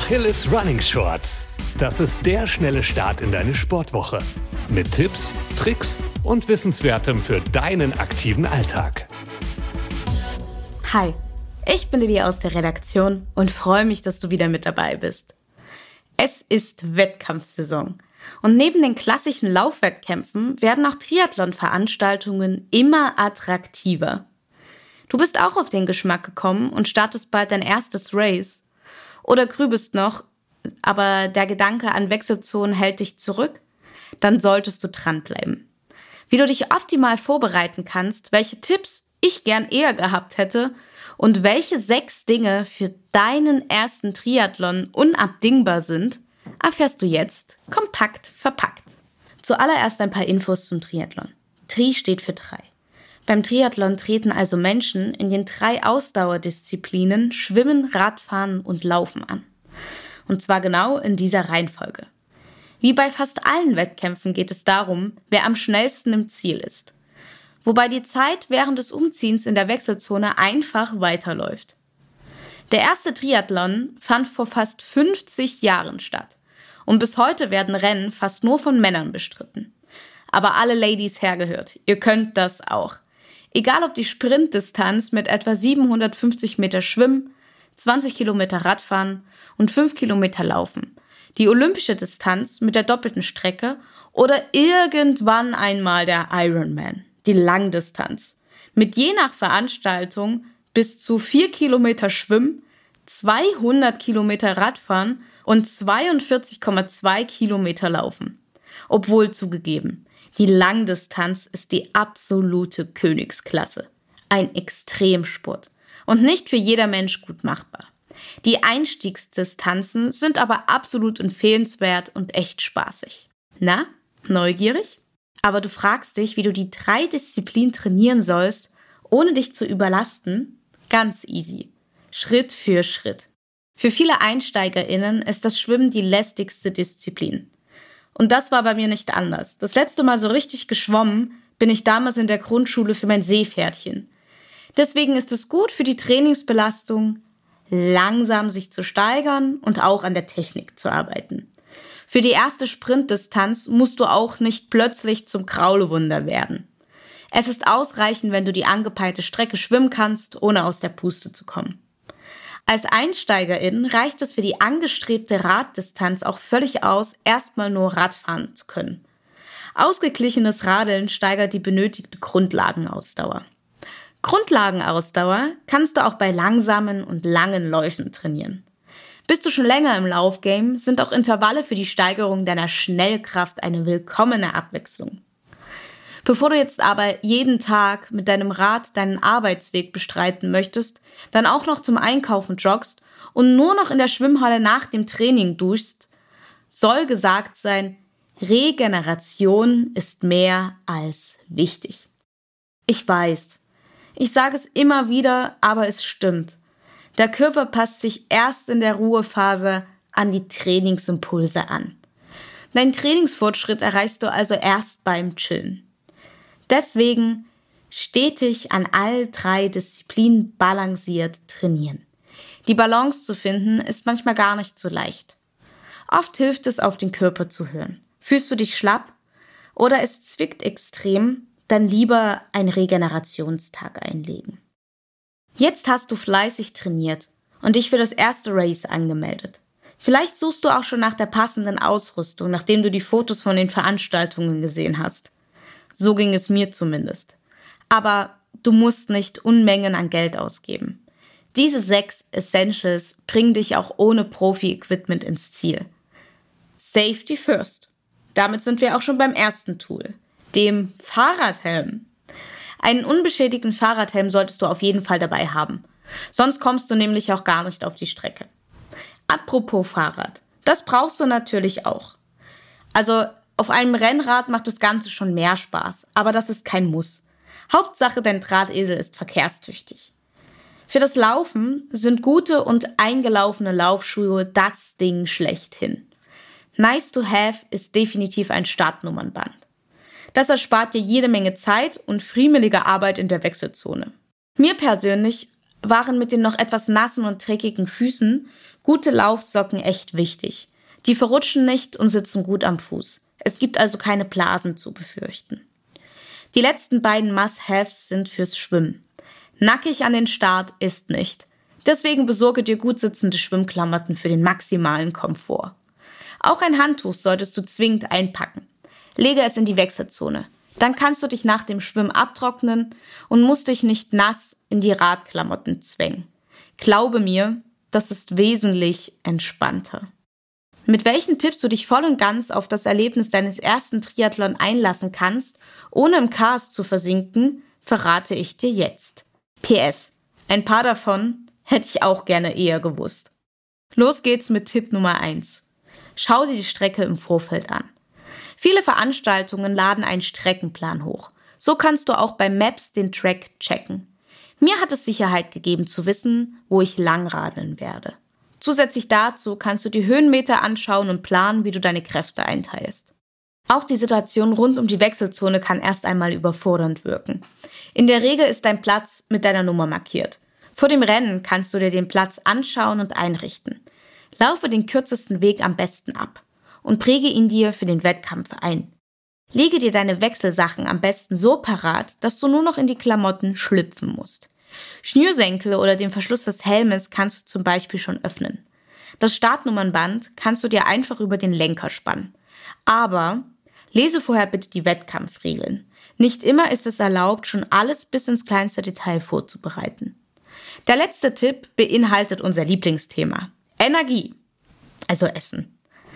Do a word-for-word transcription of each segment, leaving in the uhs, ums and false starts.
Achilles Running Shorts. Das ist der schnelle Start in deine Sportwoche. Mit Tipps, Tricks und Wissenswertem für deinen aktiven Alltag. Hi, ich bin Lili aus der Redaktion und freue mich, dass du wieder mit dabei bist. Es ist Wettkampfsaison und neben den klassischen Laufwettkämpfen werden auch Triathlon-Veranstaltungen immer attraktiver. Du bist auch auf den Geschmack gekommen und startest bald dein erstes Race. Oder grübelst noch, aber der Gedanke an Wechselzonen hält dich zurück? Dann solltest du dranbleiben. Wie du dich optimal vorbereiten kannst, welche Tipps ich gern eher gehabt hätte und welche sechs Dinge für deinen ersten Triathlon unabdingbar sind, erfährst du jetzt kompakt verpackt. Zuallererst ein paar Infos zum Triathlon. Tri steht für drei. Beim Triathlon treten also Menschen in den drei Ausdauerdisziplinen Schwimmen, Radfahren und Laufen an. Und zwar genau in dieser Reihenfolge. Wie bei fast allen Wettkämpfen geht es darum, wer am schnellsten im Ziel ist. Wobei die Zeit während des Umziehens in der Wechselzone einfach weiterläuft. Der erste Triathlon fand vor fast fünfzig Jahren statt. Und bis heute werden Rennen fast nur von Männern bestritten. Aber alle Ladies hergehört, ihr könnt das auch. Egal ob die Sprintdistanz mit etwa siebenhundertfünfzig Meter Schwimmen, zwanzig Kilometer Radfahren und fünf Kilometer Laufen, die olympische Distanz mit der doppelten Strecke oder irgendwann einmal der Ironman, die Langdistanz, mit je nach Veranstaltung bis zu vier Kilometer Schwimmen, zweihundert Kilometer Radfahren und zweiundvierzig Komma zwei Kilometer Laufen. Obwohl zugegeben, die Langdistanz ist die absolute Königsklasse. Ein Extremsport und nicht für jeder Mensch gut machbar. Die Einstiegsdistanzen sind aber absolut empfehlenswert und echt spaßig. Na, neugierig? Aber du fragst dich, wie du die drei Disziplinen trainieren sollst, ohne dich zu überlasten? Ganz easy. Schritt für Schritt. Für viele EinsteigerInnen ist das Schwimmen die lästigste Disziplin. Und das war bei mir nicht anders. Das letzte Mal so richtig geschwommen bin ich damals in der Grundschule für mein Seepferdchen. Deswegen ist es gut für die Trainingsbelastung, langsam sich zu steigern und auch an der Technik zu arbeiten. Für die erste Sprintdistanz musst du auch nicht plötzlich zum Kraulewunder werden. Es ist ausreichend, wenn du die angepeilte Strecke schwimmen kannst, ohne aus der Puste zu kommen. Als Einsteigerin reicht es für die angestrebte Raddistanz auch völlig aus, erstmal nur Radfahren zu können. Ausgeglichenes Radeln steigert die benötigte Grundlagenausdauer. Grundlagenausdauer kannst du auch bei langsamen und langen Läufen trainieren. Bist du schon länger im Laufgame, sind auch Intervalle für die Steigerung deiner Schnellkraft eine willkommene Abwechslung. Bevor du jetzt aber jeden Tag mit deinem Rad deinen Arbeitsweg bestreiten möchtest, dann auch noch zum Einkaufen joggst und nur noch in der Schwimmhalle nach dem Training duschst, soll gesagt sein, Regeneration ist mehr als wichtig. Ich weiß, ich sage es immer wieder, aber es stimmt. Der Körper passt sich erst in der Ruhephase an die Trainingsimpulse an. Deinen Trainingsfortschritt erreichst du also erst beim Chillen. Deswegen stetig an all drei Disziplinen balanciert trainieren. Die Balance zu finden ist manchmal gar nicht so leicht. Oft hilft es, auf den Körper zu hören. Fühlst du dich schlapp oder es zwickt extrem, dann lieber einen Regenerationstag einlegen. Jetzt hast du fleißig trainiert und dich für das erste Race angemeldet. Vielleicht suchst du auch schon nach der passenden Ausrüstung, nachdem du die Fotos von den Veranstaltungen gesehen hast. So ging es mir zumindest. Aber du musst nicht Unmengen an Geld ausgeben. Diese sechs Essentials bringen dich auch ohne Profi-Equipment ins Ziel. Safety first. Damit sind wir auch schon beim ersten Tool, dem Fahrradhelm. Einen unbeschädigten Fahrradhelm solltest du auf jeden Fall dabei haben. Sonst kommst du nämlich auch gar nicht auf die Strecke. Apropos Fahrrad. Das brauchst du natürlich auch. Also auf einem Rennrad macht das Ganze schon mehr Spaß, aber das ist kein Muss. Hauptsache, dein Drahtesel ist verkehrstüchtig. Für das Laufen sind gute und eingelaufene Laufschuhe das Ding schlechthin. Nice to have ist definitiv ein Startnummernband. Das erspart dir jede Menge Zeit und friemelige Arbeit in der Wechselzone. Mir persönlich waren mit den noch etwas nassen und dreckigen Füßen gute Laufsocken echt wichtig. Die verrutschen nicht und sitzen gut am Fuß. Es gibt also keine Blasen zu befürchten. Die letzten beiden Must-Haves sind fürs Schwimmen. Nackig an den Start ist nicht. Deswegen besorge dir gut sitzende Schwimmklamotten für den maximalen Komfort. Auch ein Handtuch solltest du zwingend einpacken. Lege es in die Wechselzone. Dann kannst du dich nach dem Schwimmen abtrocknen und musst dich nicht nass in die Radklamotten zwängen. Glaube mir, das ist wesentlich entspannter. Mit welchen Tipps du dich voll und ganz auf das Erlebnis deines ersten Triathlon einlassen kannst, ohne im Chaos zu versinken, verrate ich dir jetzt. P S. Ein paar davon hätte ich auch gerne eher gewusst. Los geht's mit Tipp Nummer eins. Schau dir die Strecke im Vorfeld an. Viele Veranstaltungen laden einen Streckenplan hoch. So kannst du auch bei Maps den Track checken. Mir hat es Sicherheit gegeben zu wissen, wo ich langradeln werde. Zusätzlich dazu kannst du die Höhenmeter anschauen und planen, wie du deine Kräfte einteilst. Auch die Situation rund um die Wechselzone kann erst einmal überfordernd wirken. In der Regel ist dein Platz mit deiner Nummer markiert. Vor dem Rennen kannst du dir den Platz anschauen und einrichten. Laufe den kürzesten Weg am besten ab und präge ihn dir für den Wettkampf ein. Lege dir deine Wechselsachen am besten so parat, dass du nur noch in die Klamotten schlüpfen musst. Schnürsenkel oder den Verschluss des Helmes kannst du zum Beispiel schon öffnen. Das Startnummernband kannst du dir einfach über den Lenker spannen. Aber lese vorher bitte die Wettkampfregeln. Nicht immer ist es erlaubt, schon alles bis ins kleinste Detail vorzubereiten. Der letzte Tipp beinhaltet unser Lieblingsthema: Energie, also Essen.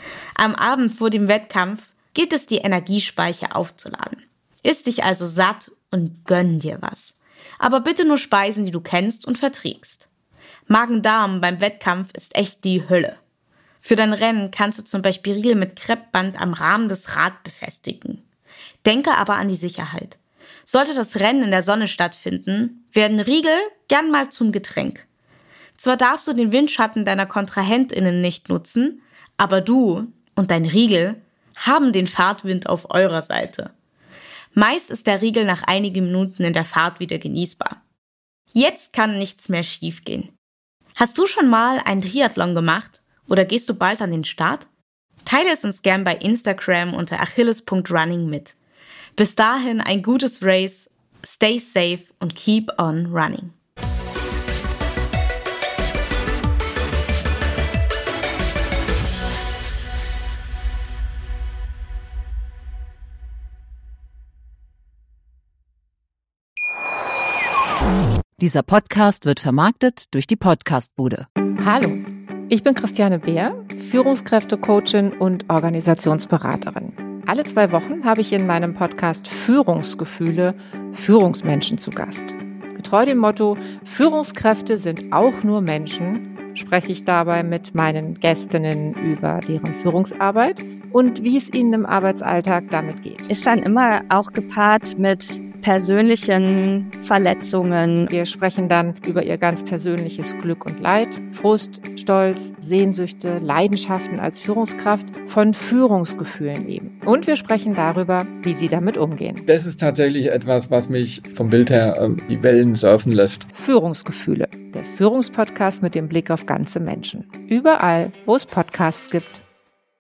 Am Abend vor dem Wettkampf geht es, die Energiespeicher aufzuladen. Iss dich also satt und gönn dir was. Aber bitte nur Speisen, die du kennst und verträgst. Magen-Darm beim Wettkampf ist echt die Hölle. Für dein Rennen kannst du zum Beispiel Riegel mit Kreppband am Rahmen des Rads befestigen. Denke aber an die Sicherheit. Sollte das Rennen in der Sonne stattfinden, werden Riegel gern mal zum Getränk. Zwar darfst du den Windschatten deiner KontrahentInnen nicht nutzen, aber du und dein Riegel haben den Fahrtwind auf eurer Seite. Meist ist der Riegel nach einigen Minuten in der Fahrt wieder genießbar. Jetzt kann nichts mehr schiefgehen. Hast du schon mal einen Triathlon gemacht oder gehst du bald an den Start? Teile es uns gern bei Instagram unter achilles punkt running mit. Bis dahin ein gutes Race, stay safe und keep on running. Dieser Podcast wird vermarktet durch die Podcastbude. Hallo, ich bin Christiane Beer, Führungskräftecoachin und Organisationsberaterin. Alle zwei Wochen habe ich in meinem Podcast Führungsgefühle Führungsmenschen zu Gast. Getreu dem Motto, Führungskräfte sind auch nur Menschen, spreche ich dabei mit meinen Gästinnen über deren Führungsarbeit und wie es ihnen im Arbeitsalltag damit geht. Ist dann immer auch gepaart mit persönlichen Verletzungen. Wir sprechen dann über ihr ganz persönliches Glück und Leid, Frust, Stolz, Sehnsüchte, Leidenschaften als Führungskraft, von Führungsgefühlen eben. Und wir sprechen darüber, wie sie damit umgehen. Das ist tatsächlich etwas, was mich vom Bild her äh, die Wellen surfen lässt. Führungsgefühle, der Führungspodcast mit dem Blick auf ganze Menschen. Überall, wo es Podcasts gibt.